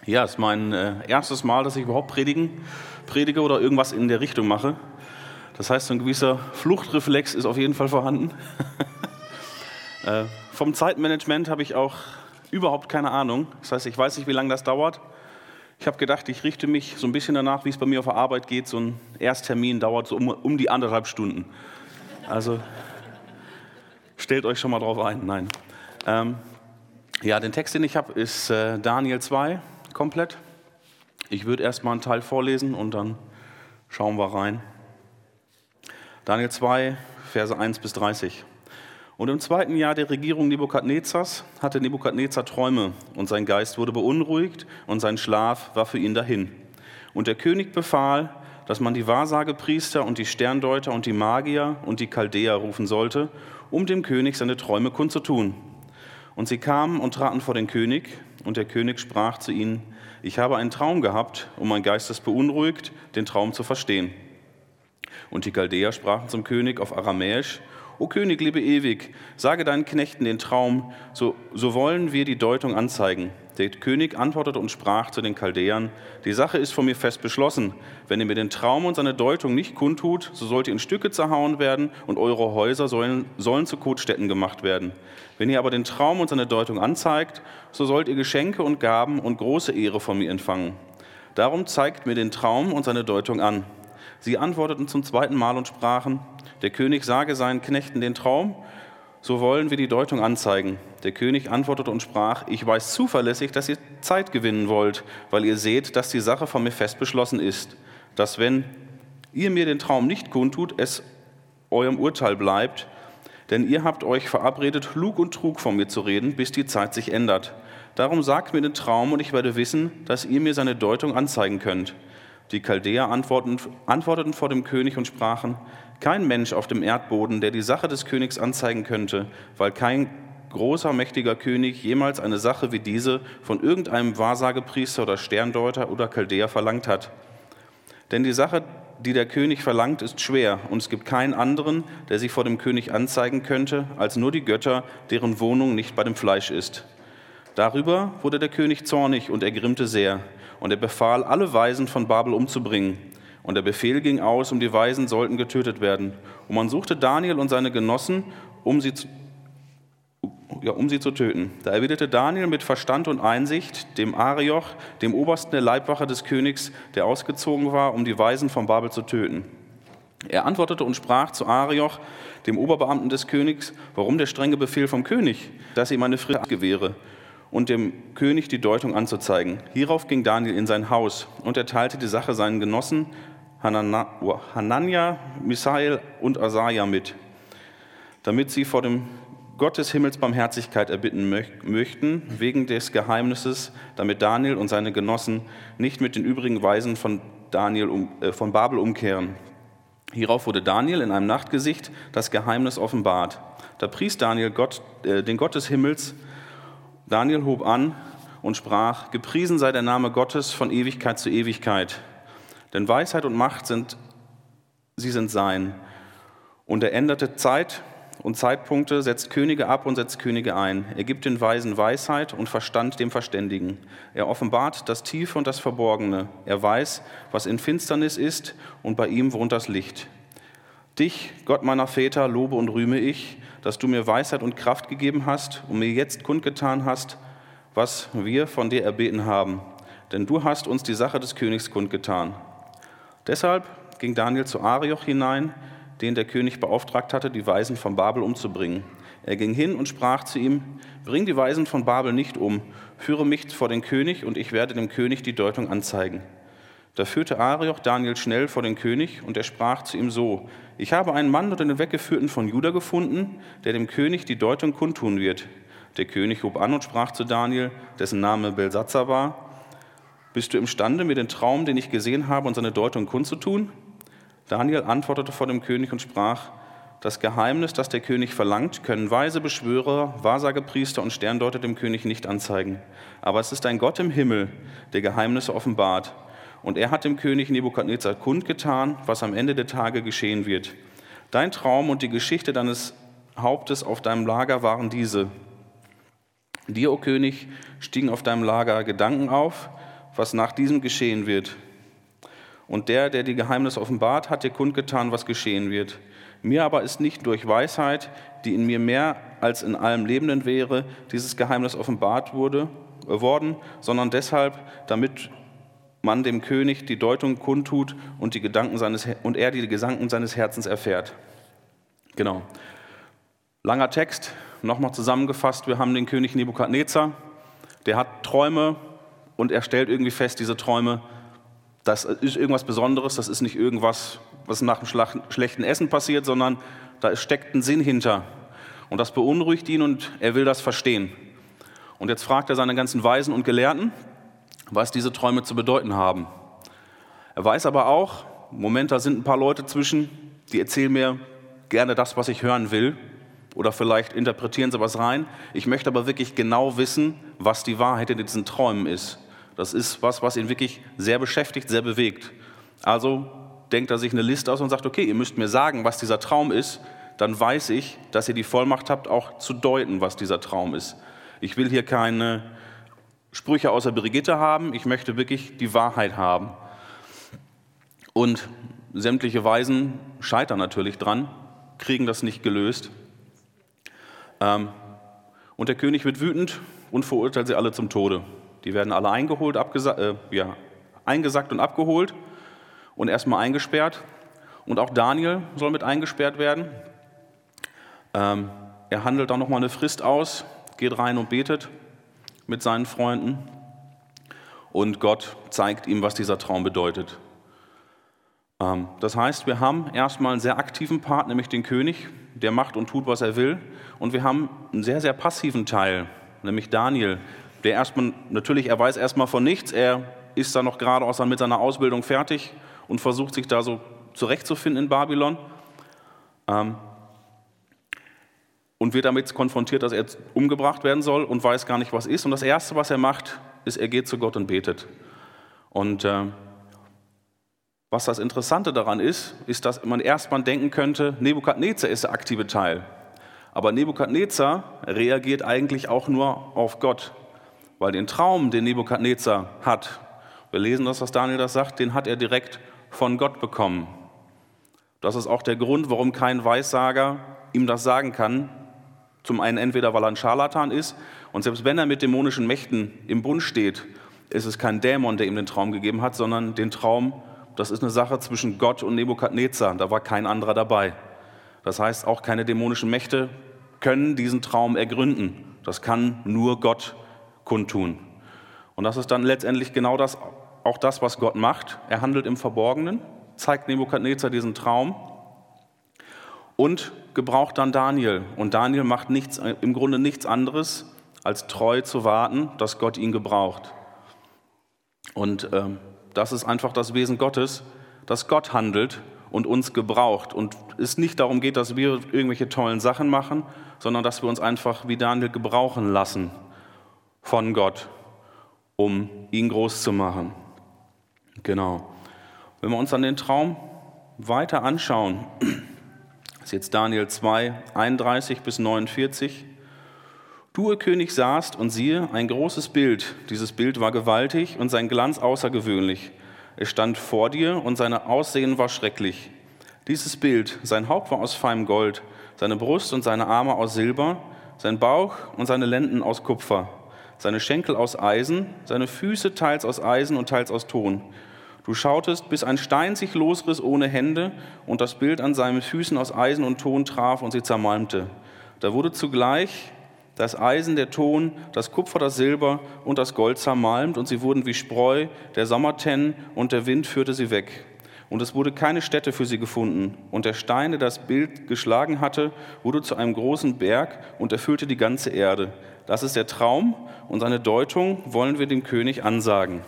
Ja, es ist mein erstes Mal, dass ich überhaupt predige oder irgendwas in der Richtung mache. Das heißt, so ein gewisser Fluchtreflex ist auf jeden Fall vorhanden. Vom Zeitmanagement habe ich auch überhaupt keine Ahnung. Das heißt, ich weiß nicht, wie lange das dauert. Ich habe gedacht, ich richte mich so ein bisschen danach, wie es bei mir auf der Arbeit geht. So ein Ersttermin dauert so um die 1,5 Stunden. Also stellt euch schon mal drauf ein. Nein. Ja, den Text, den ich habe, ist Daniel 2 komplett. Ich würde erstmal einen Teil vorlesen und dann schauen wir rein. Daniel 2, Verse 1 bis 30. Und im 2. Jahr der Regierung Nebukadnezars hatte Nebukadnezar Träume und sein Geist wurde beunruhigt und sein Schlaf war für ihn dahin. Und der König befahl, dass man die Wahrsagepriester und die Sterndeuter und die Magier und die Chaldäer rufen sollte, um dem König seine Träume kundzutun. Und sie kamen und traten vor den König, und der König sprach zu ihnen: Ich habe einen Traum gehabt, und mein Geist ist beunruhigt, den Traum zu verstehen. Und die Chaldäer sprachen zum König auf Aramäisch: O König, lebe ewig, sage deinen Knechten den Traum, so wollen wir die Deutung anzeigen. Der König antwortete und sprach zu den Chaldäern: Die Sache ist von mir fest beschlossen. Wenn ihr mir den Traum und seine Deutung nicht kundtut, so sollt ihr in Stücke zerhauen werden und eure Häuser sollen zu Kotstätten gemacht werden. Wenn ihr aber den Traum und seine Deutung anzeigt, so sollt ihr Geschenke und Gaben und große Ehre von mir empfangen. Darum zeigt mir den Traum und seine Deutung an. Sie antworteten zum 2. Mal und sprachen: Der König sage seinen Knechten den Traum, so wollen wir die Deutung anzeigen. Der König antwortete und sprach: Ich weiß zuverlässig, dass ihr Zeit gewinnen wollt, weil ihr seht, dass die Sache von mir fest beschlossen ist, dass wenn ihr mir den Traum nicht kundtut, es eurem Urteil bleibt, denn ihr habt euch verabredet, Lug und Trug von mir zu reden, bis die Zeit sich ändert. Darum sagt mir den Traum, und ich werde wissen, dass ihr mir seine Deutung anzeigen könnt. Die Chaldäer antworteten vor dem König und sprachen: Kein Mensch auf dem Erdboden, der die Sache des Königs anzeigen könnte, weil kein großer, mächtiger König jemals eine Sache wie diese von irgendeinem Wahrsagepriester oder Sterndeuter oder Chaldäer verlangt hat. Denn die Sache, die der König verlangt, ist schwer, und es gibt keinen anderen, der sie vor dem König anzeigen könnte, als nur die Götter, deren Wohnung nicht bei dem Fleisch ist. Darüber wurde der König zornig und ergrimmte sehr, und er befahl, alle Weisen von Babel umzubringen. Und der Befehl ging aus, die Weisen sollten getötet werden. Und man suchte Daniel und seine Genossen, um sie zu töten. Da erwiderte Daniel mit Verstand und Einsicht dem Arioch, dem Obersten der Leibwache des Königs, der ausgezogen war, um die Weisen von Babel zu töten. Er antwortete und sprach zu Arioch, dem Oberbeamten des Königs: Warum der strenge Befehl vom König, dass ihm eine Frist gewähre und dem König die Deutung anzuzeigen? Hierauf ging Daniel in sein Haus und erteilte die Sache seinen Genossen Hanania, Misael und Asaja mit, damit sie vor dem Gott des Himmels Barmherzigkeit erbitten möchten, wegen des Geheimnisses, damit Daniel und seine Genossen nicht mit den übrigen Weisen von Babel umkehren. Hierauf wurde Daniel in einem Nachtgesicht das Geheimnis offenbart. Da pries Daniel den Gott des Himmels. Daniel hob an und sprach: Gepriesen sei der Name Gottes von Ewigkeit zu Ewigkeit. Denn Weisheit und Macht sind sein. Und er änderte Zeit und Zeitpunkte, setzt Könige ab und setzt Könige ein. Er gibt den Weisen Weisheit und Verstand dem Verständigen. Er offenbart das Tiefe und das Verborgene. Er weiß, was in Finsternis ist, und bei ihm wohnt das Licht. Dich, Gott meiner Väter, lobe und rühme ich, dass du mir Weisheit und Kraft gegeben hast und mir jetzt kundgetan hast, was wir von dir erbeten haben. Denn du hast uns die Sache des Königs kundgetan. Deshalb ging Daniel zu Arioch hinein, den der König beauftragt hatte, die Weisen von Babel umzubringen. Er ging hin und sprach zu ihm: Bring die Weisen von Babel nicht um, führe mich vor den König, und ich werde dem König die Deutung anzeigen. Da führte Arioch Daniel schnell vor den König, und er sprach zu ihm so: Ich habe einen Mann unter den Weggeführten von Juda gefunden, der dem König die Deutung kundtun wird. Der König hob an und sprach zu Daniel, dessen Name Belsatzar war: Bist du imstande, mir den Traum, den ich gesehen habe, und seine Deutung kundzutun? Daniel antwortete vor dem König und sprach: Das Geheimnis, das der König verlangt, können weise Beschwörer, Wahrsagepriester und Sterndeuter dem König nicht anzeigen. Aber es ist ein Gott im Himmel, der Geheimnisse offenbart. Und er hat dem König Nebukadnezar kundgetan, was am Ende der Tage geschehen wird. Dein Traum und die Geschichte deines Hauptes auf deinem Lager waren diese: Dir, o König, stiegen auf deinem Lager Gedanken auf, was nach diesem geschehen wird. Und der die Geheimnisse offenbart, hat dir kundgetan, was geschehen wird. Mir aber ist nicht durch Weisheit, die in mir mehr als in allem Lebenden wäre, dieses Geheimnis offenbart worden, sondern deshalb, damit man dem König die Deutung kundtut und er die Gedanken seines Herzens erfährt. Genau. Langer Text, nochmal zusammengefasst, wir haben den König Nebukadnezar, der hat Träume und er stellt irgendwie fest, diese Träume, das ist irgendwas Besonderes, das ist nicht irgendwas, was nach einem schlechten Essen passiert, sondern da steckt ein Sinn hinter. Und das beunruhigt ihn und er will das verstehen. Und jetzt fragt er seine ganzen Weisen und Gelehrten, was diese Träume zu bedeuten haben. Er weiß aber auch, Moment, da sind ein paar Leute zwischen, die erzählen mir gerne das, was ich hören will. Oder vielleicht interpretieren sie was rein. Ich möchte aber wirklich genau wissen, was die Wahrheit in diesen Träumen ist. Das ist was ihn wirklich sehr beschäftigt, sehr bewegt. Also denkt er sich eine Liste aus und sagt, okay, ihr müsst mir sagen, was dieser Traum ist. Dann weiß ich, dass ihr die Vollmacht habt, auch zu deuten, was dieser Traum ist. Ich will hier keine Sprüche außer Brigitte haben, ich möchte wirklich die Wahrheit haben. Und sämtliche Weisen scheitern natürlich dran, kriegen das nicht gelöst. Und der König wird wütend und verurteilt sie alle zum Tode. Die werden alle eingeholt, eingesackt und abgeholt und erstmal eingesperrt. Und auch Daniel soll mit eingesperrt werden. Er handelt dann nochmal eine Frist aus, geht rein und betet mit seinen Freunden. Und Gott zeigt ihm, was dieser Traum bedeutet. Das heißt, wir haben erstmal einen sehr aktiven Part, nämlich den König, der macht und tut, was er will. Und wir haben einen sehr, sehr passiven Teil, nämlich Daniel, der er weiß erstmal von nichts, er ist da noch gerade mit seiner Ausbildung fertig und versucht sich da so zurechtzufinden in Babylon. Und wird damit konfrontiert, dass er jetzt umgebracht werden soll und weiß gar nicht, was ist. Und das Erste, was er macht, ist, er geht zu Gott und betet. Und was das Interessante daran ist, dass man erstmal denken könnte, Nebukadnezar ist der aktive Teil. Aber Nebukadnezar reagiert eigentlich auch nur auf Gott. Weil den Traum, den Nebukadnezar hat, wir lesen das, was Daniel das sagt, den hat er direkt von Gott bekommen. Das ist auch der Grund, warum kein Weissager ihm das sagen kann. Zum einen entweder, weil er ein Scharlatan ist und selbst wenn er mit dämonischen Mächten im Bund steht, ist es kein Dämon, der ihm den Traum gegeben hat, sondern den Traum, das ist eine Sache zwischen Gott und Nebukadnezar. Da war kein anderer dabei. Das heißt, auch keine dämonischen Mächte können diesen Traum ergründen. Das kann nur Gott kundtun. Und das ist dann letztendlich genau das, was Gott macht. Er handelt im Verborgenen, zeigt Nebukadnezar diesen Traum und gebraucht dann Daniel. Und Daniel macht im Grunde nichts anderes, als treu zu warten, dass Gott ihn gebraucht. Und das ist einfach das Wesen Gottes, dass Gott handelt und uns gebraucht. Und es nicht darum geht, dass wir irgendwelche tollen Sachen machen, sondern dass wir uns einfach wie Daniel gebrauchen lassen von Gott, um ihn groß zu machen. Genau. Wenn wir uns dann den Traum weiter anschauen, das ist jetzt Daniel 2, 31 bis 49. Du, o König, sahst und siehe, ein großes Bild. Dieses Bild war gewaltig und sein Glanz außergewöhnlich. Es stand vor dir und sein Aussehen war schrecklich. Dieses Bild, sein Haupt war aus feinem Gold, seine Brust und seine Arme aus Silber, sein Bauch und seine Lenden aus Kupfer, seine Schenkel aus Eisen, seine Füße teils aus Eisen und teils aus Ton. Du schautest, bis ein Stein sich losriss ohne Hände und das Bild an seinen Füßen aus Eisen und Ton traf und sie zermalmte. Da wurde zugleich das Eisen, der Ton, das Kupfer, das Silber und das Gold zermalmt und sie wurden wie Spreu, der Sommertennen und der Wind führte sie weg. Und es wurde keine Stätte für sie gefunden. Und der Stein, der das Bild geschlagen hatte, wurde zu einem großen Berg und erfüllte die ganze Erde. Das ist der Traum und seine Deutung wollen wir dem König ansagen.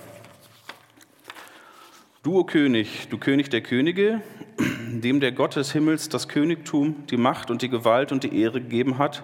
Du, o König, du König der Könige, dem der Gott des Himmels das Königtum, die Macht und die Gewalt und die Ehre gegeben hat,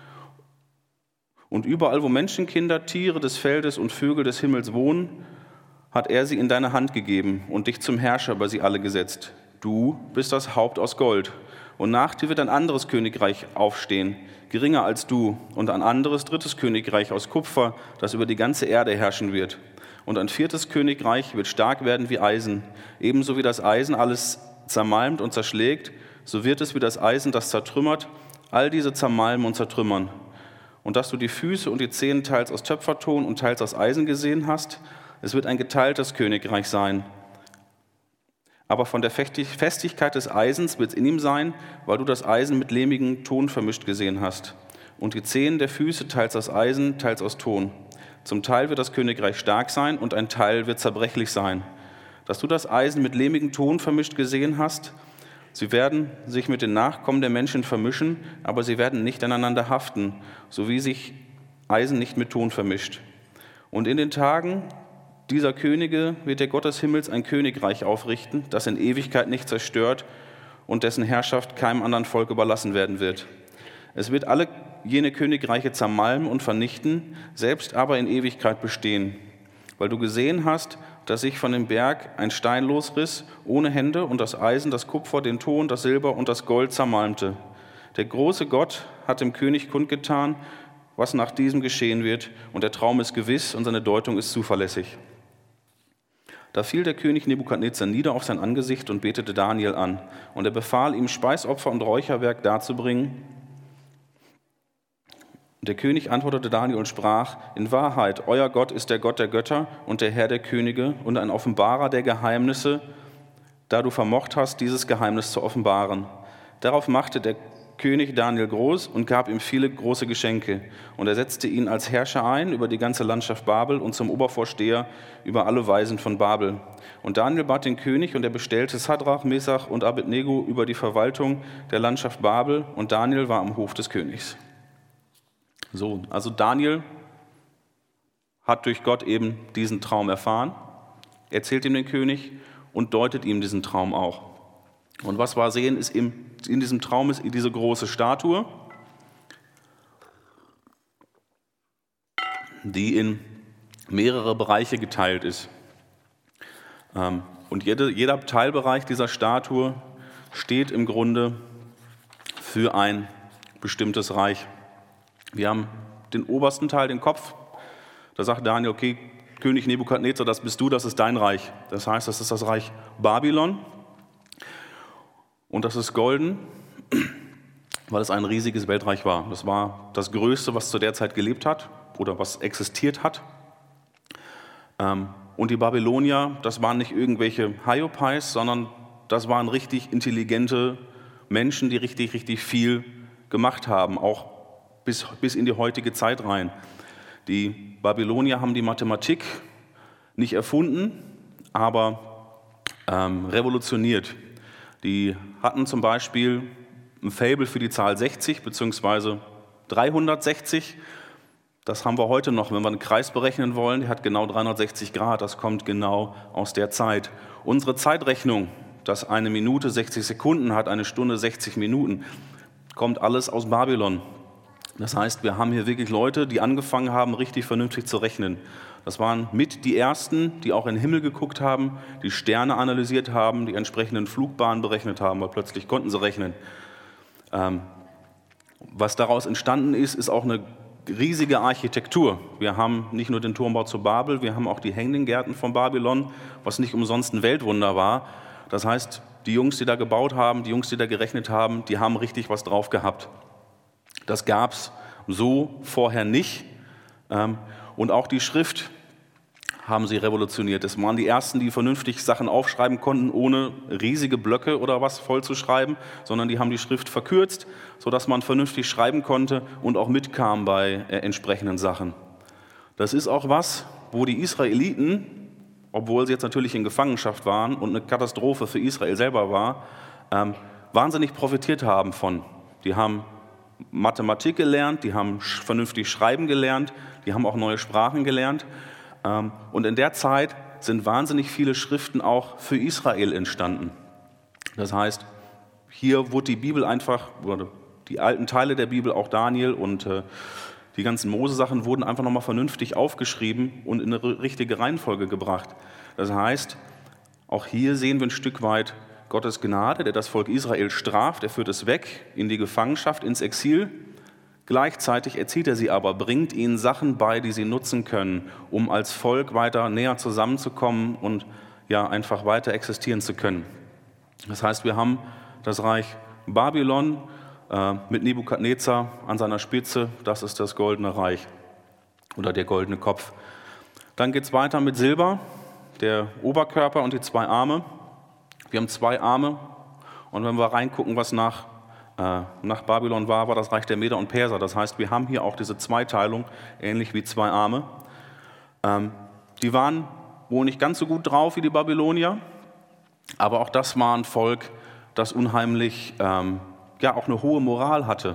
und überall, wo Menschenkinder, Tiere des Feldes und Vögel des Himmels wohnen, hat er sie in deine Hand gegeben und dich zum Herrscher über sie alle gesetzt. Du bist das Haupt aus Gold, und nach dir wird ein anderes Königreich aufstehen, geringer als du, und ein anderes, drittes Königreich aus Kupfer, das über die ganze Erde herrschen wird. Und ein viertes Königreich wird stark werden wie Eisen. Ebenso wie das Eisen alles zermalmt und zerschlägt, so wird es wie das Eisen, das zertrümmert, all diese zermalmen und zertrümmern. Und dass du die Füße und die Zehen teils aus Töpferton und teils aus Eisen gesehen hast, es wird ein geteiltes Königreich sein. Aber von der Festigkeit des Eisens wird es in ihm sein, weil du das Eisen mit lehmigem Ton vermischt gesehen hast. Und die Zehen der Füße teils aus Eisen, teils aus Ton. Zum Teil wird das Königreich stark sein und ein Teil wird zerbrechlich sein. Dass du das Eisen mit lehmigem Ton vermischt gesehen hast, sie werden sich mit den Nachkommen der Menschen vermischen, aber sie werden nicht aneinander haften, so wie sich Eisen nicht mit Ton vermischt. Und in den Tagen dieser Könige wird der Gott des Himmels ein Königreich aufrichten, das in Ewigkeit nicht zerstört und dessen Herrschaft keinem anderen Volk überlassen werden wird. Es wird alle jene Königreiche zermalmen und vernichten, selbst aber in Ewigkeit bestehen. Weil du gesehen hast, dass sich von dem Berg ein Stein losriss, ohne Hände, und das Eisen, das Kupfer, den Ton, das Silber und das Gold zermalmte. Der große Gott hat dem König kundgetan, was nach diesem geschehen wird, und der Traum ist gewiss und seine Deutung ist zuverlässig. Da fiel der König Nebukadnezar nieder auf sein Angesicht und betete Daniel an. Und er befahl ihm, Speisopfer und Räucherwerk darzubringen. Der König antwortete Daniel und sprach, in Wahrheit, euer Gott ist der Gott der Götter und der Herr der Könige und ein Offenbarer der Geheimnisse, da du vermocht hast, dieses Geheimnis zu offenbaren. Darauf machte der König Daniel groß und gab ihm viele große Geschenke. Und er setzte ihn als Herrscher ein über die ganze Landschaft Babel und zum Obervorsteher über alle Weisen von Babel. Und Daniel bat den König und er bestellte Sadrach, Mesach und Abednego über die Verwaltung der Landschaft Babel und Daniel war am Hof des Königs. So, also Daniel hat durch Gott eben diesen Traum erfahren, erzählt ihm den König und deutet ihm diesen Traum auch. Und was wir sehen, ist in diesem Traum ist diese große Statue, die in mehrere Bereiche geteilt ist. Und jeder Teilbereich dieser Statue steht im Grunde für ein bestimmtes Reich. Wir haben den obersten Teil, den Kopf. Da sagt Daniel, okay, König Nebukadnezar, das bist du, das ist dein Reich. Das heißt, das ist das Reich Babylon. Und das ist golden, weil es ein riesiges Weltreich war. Das war das Größte, was zu der Zeit gelebt hat oder was existiert hat. Und die Babylonier, das waren nicht irgendwelche Hyopies, sondern das waren richtig intelligente Menschen, die richtig, richtig viel gemacht haben, auch bis in die heutige Zeit rein. Die Babylonier haben die Mathematik nicht erfunden, aber revolutioniert. Die hatten zum Beispiel ein Faible für die Zahl 60 bzw. 360. Das haben wir heute noch, wenn wir einen Kreis berechnen wollen. Der hat genau 360 Grad, das kommt genau aus der Zeit. Unsere Zeitrechnung, dass eine Minute 60 Sekunden hat, eine Stunde 60 Minuten, kommt alles aus Babylon. Das heißt, wir haben hier wirklich Leute, die angefangen haben, richtig vernünftig zu rechnen. Das waren mit die Ersten, die auch in den Himmel geguckt haben, die Sterne analysiert haben, die entsprechenden Flugbahnen berechnet haben, weil plötzlich konnten sie rechnen. Was daraus entstanden ist, ist auch eine riesige Architektur. Wir haben nicht nur den Turmbau zu Babel, wir haben auch die hängenden Gärten von Babylon, was nicht umsonst ein Weltwunder war. Das heißt, die Jungs, die da gebaut haben, die Jungs, die da gerechnet haben, die haben richtig was drauf gehabt. Das gab es so vorher nicht. Und auch die Schrift haben sie revolutioniert. Es waren die Ersten, die vernünftig Sachen aufschreiben konnten, ohne riesige Blöcke oder was vollzuschreiben, sondern die haben die Schrift verkürzt, sodass man vernünftig schreiben konnte und auch mitkam bei entsprechenden Sachen. Das ist auch was, wo die Israeliten, obwohl sie jetzt natürlich in Gefangenschaft waren und eine Katastrophe für Israel selber war, wahnsinnig profitiert haben von. Die haben Mathematik gelernt, die haben vernünftig schreiben gelernt, die haben auch neue Sprachen gelernt. Und in der Zeit sind wahnsinnig viele Schriften auch für Israel entstanden. Das heißt, hier wurde die Bibel einfach, oder die alten Teile der Bibel, auch Daniel und die ganzen Mose-Sachen wurden einfach nochmal vernünftig aufgeschrieben und in eine richtige Reihenfolge gebracht. Das heißt, auch hier sehen wir ein Stück weit Gottes Gnade, der das Volk Israel straft, er führt es weg in die Gefangenschaft, ins Exil, Gleichzeitig erzieht er sie aber, bringt ihnen Sachen bei, die sie nutzen können, um als Volk weiter näher zusammenzukommen und ja einfach weiter existieren zu können. Das heißt, wir haben das Reich Babylon mit Nebukadnezar an seiner Spitze, das ist das Goldene Reich oder der goldene Kopf. Dann geht es weiter mit Silber, der Oberkörper und die 2 Arme. Wir haben 2 Arme und wenn wir reingucken, was nach Babylon war das Reich der Meder und Perser. Das heißt, wir haben hier auch diese Zweiteilung, ähnlich wie 2 Arme. Die waren wohl nicht ganz so gut drauf wie die Babylonier, aber auch das war ein Volk, das unheimlich, auch eine hohe Moral hatte.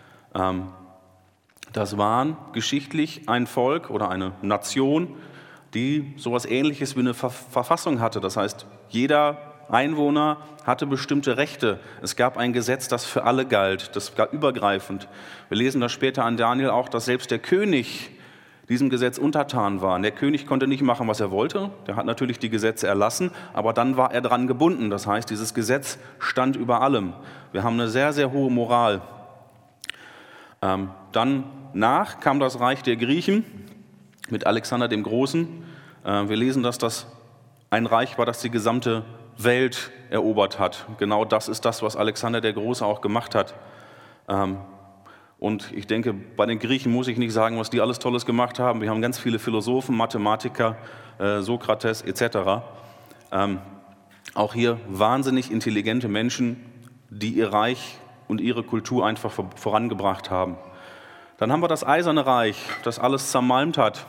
Das waren geschichtlich ein Volk oder eine Nation, die sowas Ähnliches wie eine Verfassung hatte. Das heißt, jeder Einwohner hatte bestimmte Rechte. Es gab ein Gesetz, das für alle galt, das war übergreifend. Wir lesen das später an Daniel auch, dass selbst der König diesem Gesetz untertan war. Und der König konnte nicht machen, was er wollte. Der hat natürlich die Gesetze erlassen, aber dann war er dran gebunden. Das heißt, dieses Gesetz stand über allem. Wir haben eine sehr, sehr hohe Moral. Dann kam das Reich der Griechen mit Alexander dem Großen. Wir lesen, dass das ein Reich war, das die gesamte Welt erobert hat. Genau das ist das, was Alexander der Große auch gemacht hat. Und ich denke, bei den Griechen muss ich nicht sagen, was die alles Tolles gemacht haben. Wir haben ganz viele Philosophen, Mathematiker, Sokrates etc. Auch hier wahnsinnig intelligente Menschen, die ihr Reich und ihre Kultur einfach vorangebracht haben. Dann haben wir das Eiserne Reich, das alles zermalmt hat.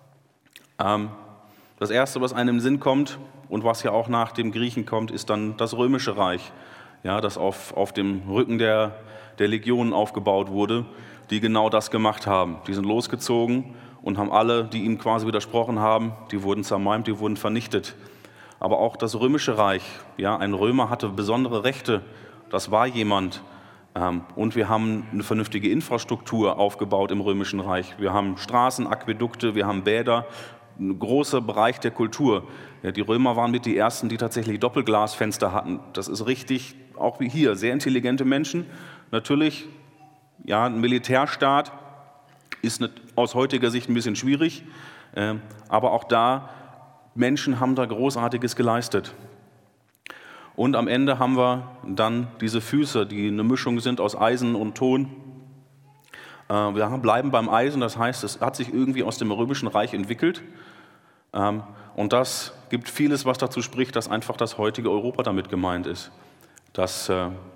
Das Erste, was einem im Sinn kommt und was ja auch nach dem Griechen kommt, ist dann das Römische Reich, ja, das auf dem Rücken der Legionen aufgebaut wurde, die genau das gemacht haben. Die sind losgezogen und haben alle, die ihnen quasi widersprochen haben, die wurden zermalmt, die wurden vernichtet. Aber auch das Römische Reich, ja, ein Römer hatte besondere Rechte, das war jemand. Und wir haben eine vernünftige Infrastruktur aufgebaut im Römischen Reich. Wir haben Straßen, Aquädukte, wir haben Bäder, ein großer Bereich der Kultur. Ja, die Römer waren mit die Ersten, die tatsächlich Doppelglasfenster hatten. Das ist richtig, auch wie hier, sehr intelligente Menschen. Natürlich, ja, ein Militärstaat ist aus heutiger Sicht ein bisschen schwierig, aber auch da, Menschen haben da Großartiges geleistet. Und am Ende haben wir dann diese Füße, die eine Mischung sind aus Eisen und Ton. Wir bleiben beim Eisen, das heißt, es hat sich irgendwie aus dem Römischen Reich entwickelt. Und das gibt vieles, was dazu spricht, dass einfach das heutige Europa damit gemeint ist. Dass,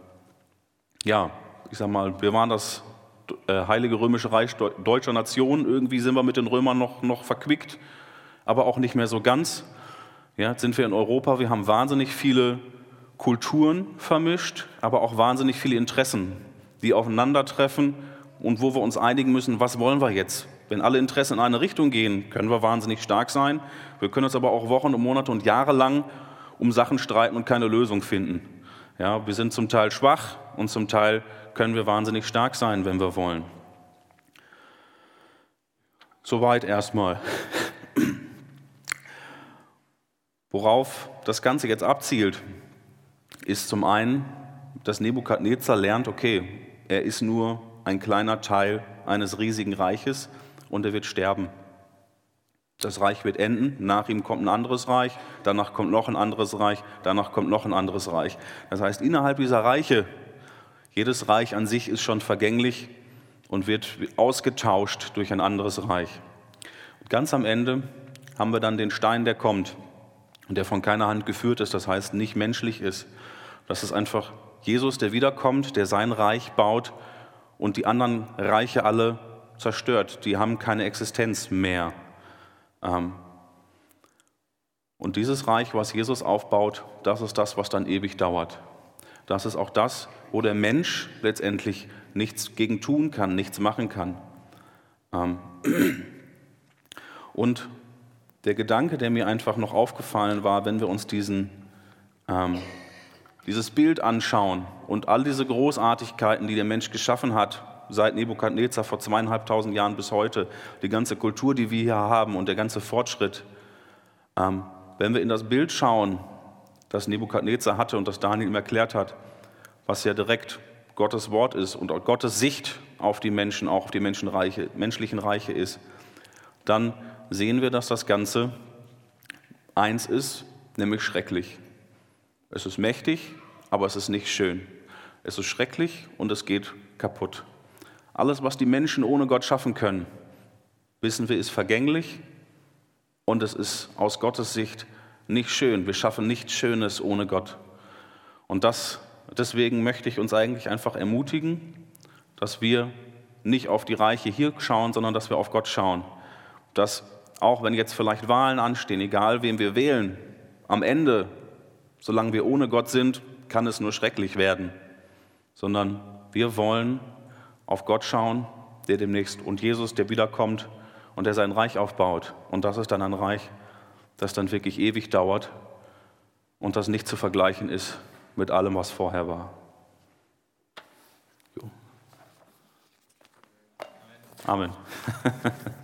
ich sag mal, wir waren das Heilige Römische Reich deutscher Nation. Irgendwie sind wir mit den Römern noch verquickt, aber auch nicht mehr so ganz. Ja, jetzt sind wir in Europa, wir haben wahnsinnig viele Kulturen vermischt, aber auch wahnsinnig viele Interessen, die aufeinandertreffen und wo wir uns einigen müssen, was wollen wir jetzt? Wenn alle Interessen in eine Richtung gehen, können wir wahnsinnig stark sein. Wir können uns aber auch Wochen und Monate und Jahre lang um Sachen streiten und keine Lösung finden. Ja, wir sind zum Teil schwach und zum Teil können wir wahnsinnig stark sein, wenn wir wollen. Soweit erstmal. Worauf das Ganze jetzt abzielt, ist zum einen, dass Nebukadnezar lernt, okay, er ist nur ein kleiner Teil eines riesigen Reiches und er wird sterben. Das Reich wird enden, nach ihm kommt ein anderes Reich, danach kommt noch ein anderes Reich, danach kommt noch ein anderes Reich. Das heißt, innerhalb dieser Reiche, jedes Reich an sich ist schon vergänglich und wird ausgetauscht durch ein anderes Reich. Und ganz am Ende haben wir dann den Stein, der kommt und der von keiner Hand geführt ist, das heißt nicht menschlich ist. Das ist einfach Jesus, der wiederkommt, der sein Reich baut und die anderen Reiche alle zerstört. Die haben keine Existenz mehr. Und dieses Reich, was Jesus aufbaut, das ist das, was dann ewig dauert. Das ist auch das, wo der Mensch letztendlich nichts gegen tun kann, nichts machen kann. Und der Gedanke, der mir einfach noch aufgefallen war, wenn wir uns dieses Bild anschauen und all diese Großartigkeiten, die der Mensch geschaffen hat, seit Nebukadnezar vor 2500 Jahren bis heute, die ganze Kultur, die wir hier haben und der ganze Fortschritt, wenn wir in das Bild schauen, das Nebukadnezar hatte und das Daniel ihm erklärt hat, was ja direkt Gottes Wort ist und auch Gottes Sicht auf die Menschen, auch auf die menschlichen Reiche ist, dann sehen wir, dass das Ganze eins ist, nämlich schrecklich. Es ist mächtig, aber es ist nicht schön. Es ist schrecklich und es geht kaputt. Alles, was die Menschen ohne Gott schaffen können, wissen wir, ist vergänglich und es ist aus Gottes Sicht nicht schön. Wir schaffen nichts Schönes ohne Gott. Und deswegen möchte ich uns eigentlich einfach ermutigen, dass wir nicht auf die Reiche hier schauen, sondern dass wir auf Gott schauen. Dass auch wenn jetzt vielleicht Wahlen anstehen, egal wen wir wählen, am Ende, solange wir ohne Gott sind, kann es nur schrecklich werden. Sondern wir wollen auf Gott schauen, der demnächst und Jesus, der wiederkommt und der sein Reich aufbaut. Und das ist dann ein Reich, das dann wirklich ewig dauert und das nicht zu vergleichen ist mit allem, was vorher war. Jo. Amen.